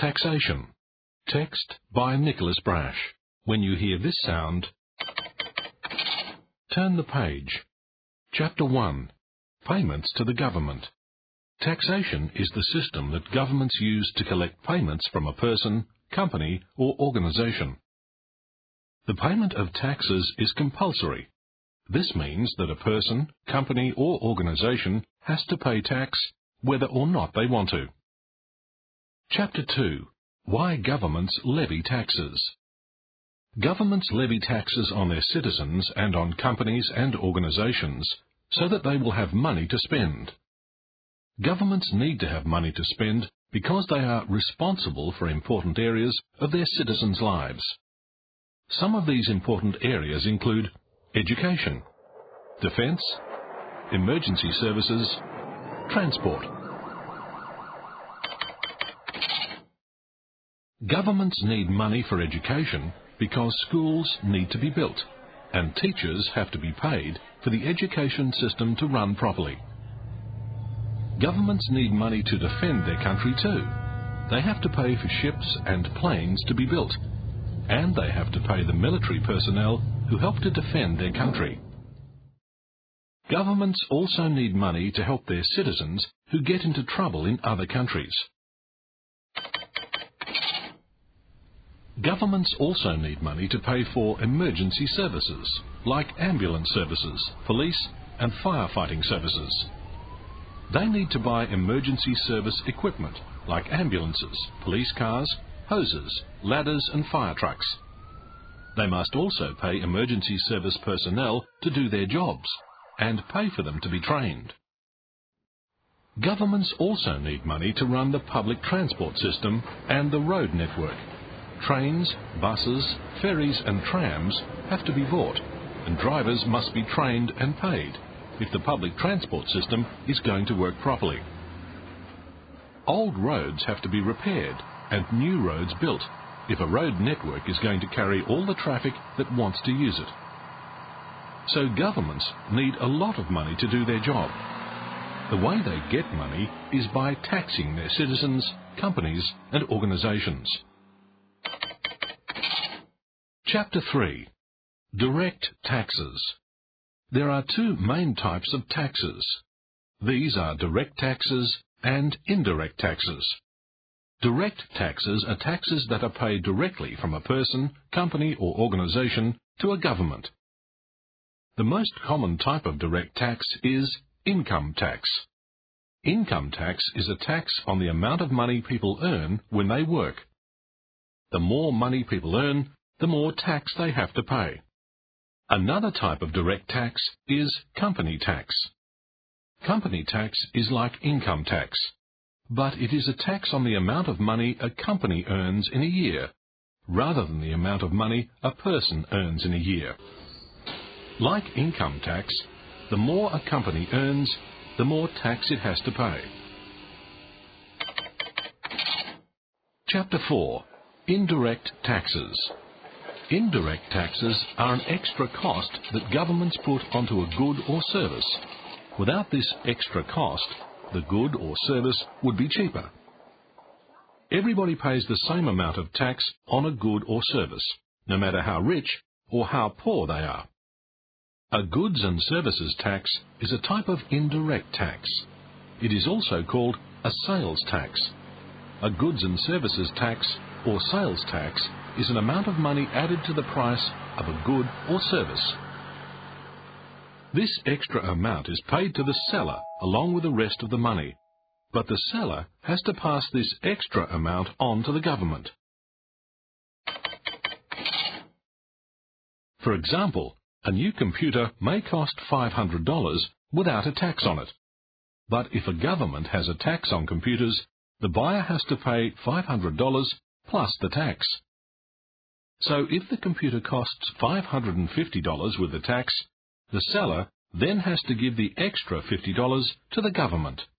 Taxation. Text by Nicholas Brash. When you hear this sound, turn the page. Chapter 1. Payments to the government. Taxation is the system that governments use to collect payments from a person, company or organisation. The payment of taxes is compulsory. This means that a person, company or organisation has to pay tax whether or not they want to. Chapter 2. Why governments levy taxes. Governments levy taxes on their citizens and on companies and organisations so that they will have money to spend. Governments need to have money to spend because they are responsible for important areas of their citizens' lives. Some of these important areas include education, defence, emergency services, transport. Governments need money for education because schools need to be built and teachers have to be paid for the education system to run properly. Governments need money to defend their country too. They have to pay for ships and planes to be built, and they have to pay the military personnel who help to defend their country. Governments also need money to help their citizens who get into trouble in other countries. Governments also need money to pay for emergency services, like ambulance services, police and firefighting services. They need to buy emergency service equipment, like ambulances, police cars, hoses, ladders and fire trucks. They must also pay emergency service personnel to do their jobs, and pay for them to be trained. Governments also need money to run the public transport system and the road network. Trains, buses, ferries and trams have to be bought, and drivers must be trained and paid if the public transport system is going to work properly. Old roads have to be repaired and new roads built if a road network is going to carry all the traffic that wants to use it. So governments need a lot of money to do their job. The way they get money is by taxing their citizens, companies and organisations. Chapter 3. Direct taxes. There are two main types of taxes. These are direct taxes and indirect taxes. Direct taxes are taxes that are paid directly from a person, company or organisation to a government. The most common type of direct tax is income tax. Income tax is a tax on the amount of money people earn when they work. The more money people earn, the more tax they have to pay. Another type of direct tax is company tax. Company tax is like income tax, but it is a tax on the amount of money a company earns in a year, rather than the amount of money a person earns in a year. Like income tax, the more a company earns, the more tax it has to pay. Chapter 4. Indirect taxes. Indirect taxes are an extra cost that governments put onto a good or service. Without this extra cost, the good or service would be cheaper. Everybody pays the same amount of tax on a good or service, no matter how rich or how poor they are. A goods and services tax is a type of indirect tax. It is also called a sales tax. A goods and services tax or sales tax is an amount of money added to the price of a good or service. This extra amount is paid to the seller along with the rest of the money, but the seller has to pass this extra amount on to the government. For example, a new computer may cost $500 without a tax on it, but if a government has a tax on computers, the buyer has to pay $500 plus the tax. So if the computer costs $550 with the tax, the seller then has to give the extra $50 to the government.